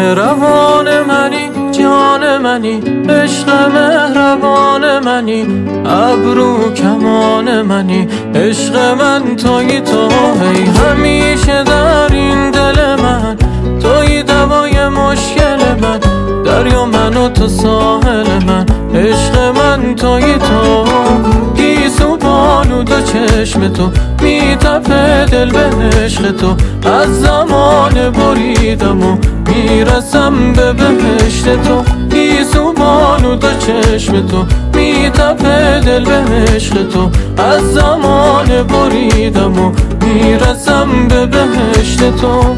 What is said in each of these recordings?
روان منی، جان منی، عشق مهربان منی، ابرو کمان منی، عشق من توی تو. هی همیشه در این دل من توی دوای مشکل من، دریا من و تو ساحل من، عشق من توی تو. گیسو بانو دو چشم تو میتپه دل به عشق تو، از زمان بریدم و میرسم به بهشت تو. گیسو بانو دو چشم تو میتپه دل به عشق تو، از زمان بریدم و میرسم به بهشت تو.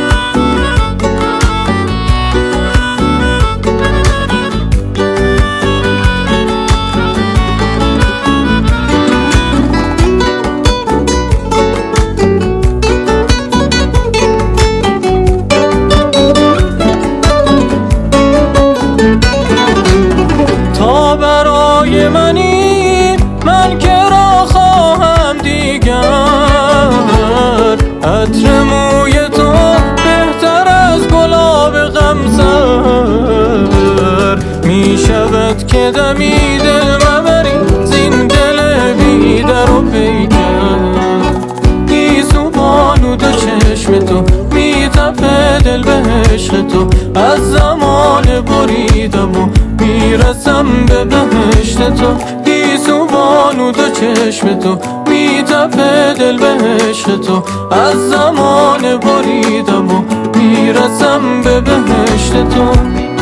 برای منی من که را خواهم دیگر، عطر موی تو بهتر از گلاب غمزر. می شود که دمی دل مبری زین دل بی در و پیکر. گیسو بانو دو چشم تو میتپه دل به عشق تو، از زمان بریدم و میرسم به بهشت تو. گیسو بانو دو چشم تو میتپه دل به عشق تو، از زمان بریدم و میرسم به بهشت تو.